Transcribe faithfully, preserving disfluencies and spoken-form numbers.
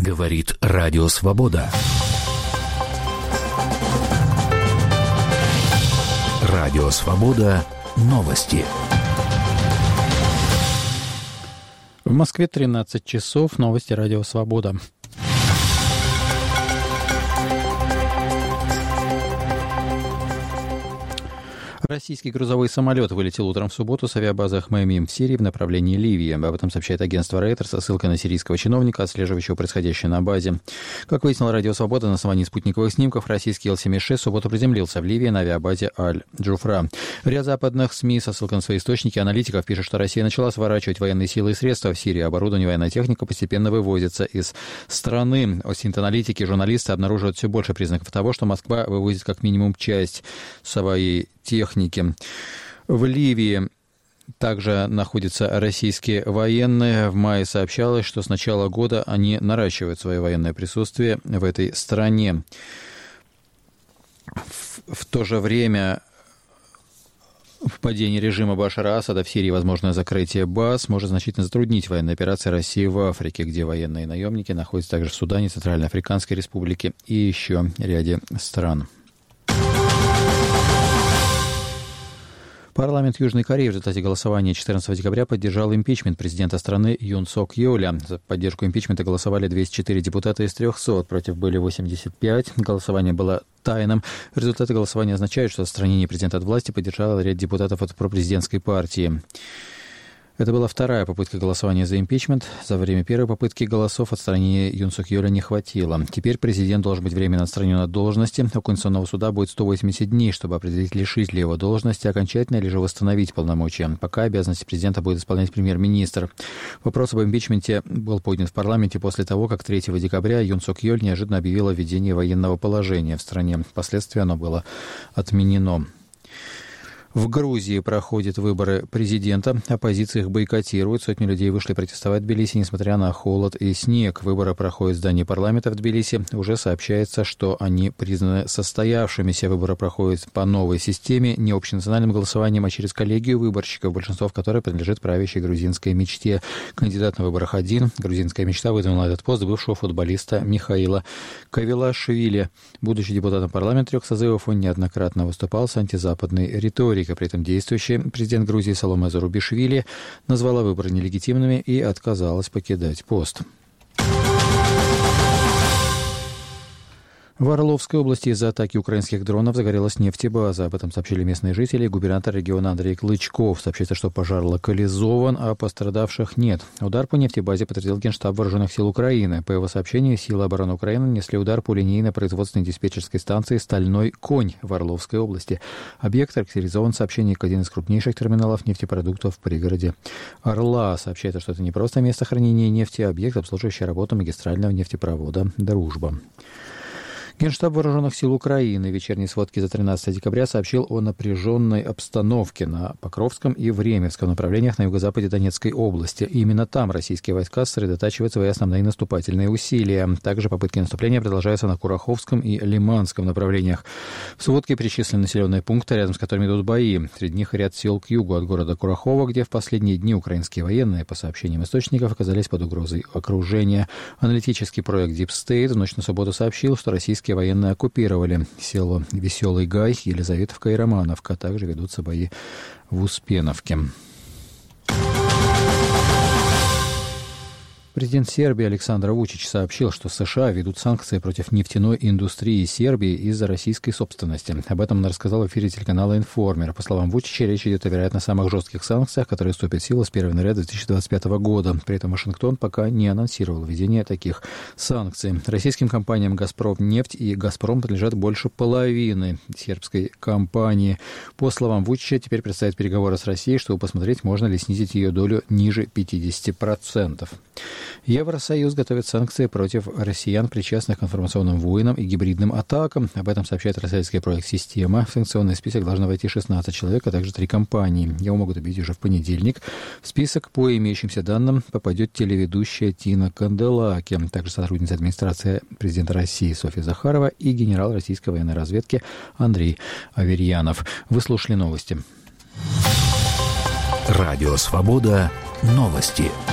Говорит Радио Свобода. Радио Свобода. Новости. В Москве тринадцать часов. Новости Радио Свобода. Российский грузовой самолет вылетел утром в субботу с авиабазы Хмеймим в Сирии в направлении Ливии. Об этом сообщает агентство Reuters со ссылкой на сирийского чиновника, отслеживающего происходящее на базе. Как выяснил Радио Свобода, на основании спутниковых снимков российский Ил семьдесят шесть в субботу приземлился в Ливии на авиабазе Аль-Джуфра. Ряд западных СМИ со ссылкой на свои источники аналитиков пишет, что Россия начала сворачивать военные силы и средства в Сирии. Оборудование и военная техника постепенно вывозятся из страны. Осинт-аналитики и журналисты обнаруживают все больше признаков того, что Москва вывозит как минимум часть своей техники. В Ливии также находятся российские военные. В мае сообщалось, что с начала года они наращивают свое военное присутствие в этой стране. В, в то же время в падении режима Башара Асада в Сирии возможное закрытие баз может значительно затруднить военные операции России в Африке, где военные наемники находятся также в Судане, Центральноафриканской Республике и еще ряде стран. Парламент Южной Кореи в результате голосования четырнадцатого декабря поддержал импичмент президента страны Юн Сок Йоля. За поддержку импичмента голосовали двести четыре депутата из трехсот, против были восемьдесят пять. Голосование было тайным. Результаты голосования означают, что отстранение президента от власти поддержал ряд депутатов от пропрезидентской партии. Это была вторая попытка голосования за импичмент. За время первой попытки голосов отстранения Юн Сок Йоля не хватило. Теперь президент должен быть временно отстранен от должности. У Конституционного суда будет сто восемьдесят дней, чтобы определить, лишить ли его должности окончательно или же восстановить полномочия. Пока обязанности президента будет исполнять премьер-министр. Вопрос об импичменте был поднят в парламенте после того, как третьего декабря Юн Сок Йоль неожиданно объявил о введении военного положения в стране. Впоследствии оно было отменено. В Грузии проходят выборы президента. Оппозиция их бойкотирует. Сотни людей вышли протестовать в Тбилиси, несмотря на холод и снег. Выборы проходят в здании парламента в Тбилиси. Уже сообщается, что они признаны состоявшимися. Выборы проходят по новой системе, не общенациональным голосованием, а через коллегию выборщиков, большинство в которой принадлежит правящей грузинской мечте. Кандидат на выборах один. Грузинская мечта выдвинула этот пост бывшего футболиста Михаила Кавилашвили. Будучи депутатом парламента трех созывов, он неоднократно выступал с антизападной риторикой. При этом действующий президент Грузии Саломе Зурабишвили назвала выборы нелегитимными и отказалась покидать пост. В Орловской области из-за атаки украинских дронов загорелась нефтебаза. Об этом сообщили местные жители. Губернатор региона Андрей Клычков. Сообщается, что пожар локализован, а пострадавших нет. Удар по нефтебазе подтвердил Генштаб Вооруженных сил Украины. По его сообщению, силы обороны Украины нанесли удар по линейно-производственной диспетчерской станции «Стальной конь» в Орловской области. Объект характеризован сообщением как один из крупнейших терминалов нефтепродуктов в пригороде Орла. Сообщается, что это не просто место хранения нефти, а объект, обслуживающий работу магистрального нефтепровода «Дружба». Генштаб Вооруженных сил Украины в вечерней сводке за тринадцатого декабря сообщил о напряженной обстановке на Покровском и Времевском направлениях на юго-западе Донецкой области. Именно там российские войска сосредотачивают свои основные наступательные усилия. Также попытки наступления продолжаются на Кураховском и Лиманском направлениях. В сводке перечислены населенные пункты, рядом с которыми идут бои. Среди них ряд сел к югу от города Курахова, где в последние дни украинские военные, по сообщениям источников, оказались под угрозой окружения. Аналитический проект Deep State в ночь на субботу сообщил, что российские военные оккупировали село Веселый Гай, Елизаветовка и Романовка. Также ведутся бои в Успеновке. Президент Сербии Александр Вучич сообщил, что США ведут санкции против нефтяной индустрии Сербии из-за российской собственности. Об этом он рассказал в эфире телеканала «Информер». По словам Вучича, речь идет о, вероятно, самых жестких санкциях, которые вступят в силу с первого января две тысячи двадцать пятого года. При этом Вашингтон пока не анонсировал введение таких санкций. Российским компаниям «Газпромнефть» и «Газпром» подлежат больше половины сербской компании. По словам Вучича, теперь предстоят переговоры с Россией, чтобы посмотреть, можно ли снизить ее долю ниже пятьдесят процентов. Евросоюз готовит санкции против россиян, причастных к информационным войнам и гибридным атакам. Об этом сообщает российский проект «Система». В санкционный список должно войти шестнадцать человек, а также три компании. Его могут убить уже в понедельник. В список, по имеющимся данным, попадет телеведущая Тина Канделаки, также сотрудница администрации президента России Софья Захарова и генерал российской военной разведки Андрей Аверьянов. Вы слушали новости. Радио «Свобода». Новости.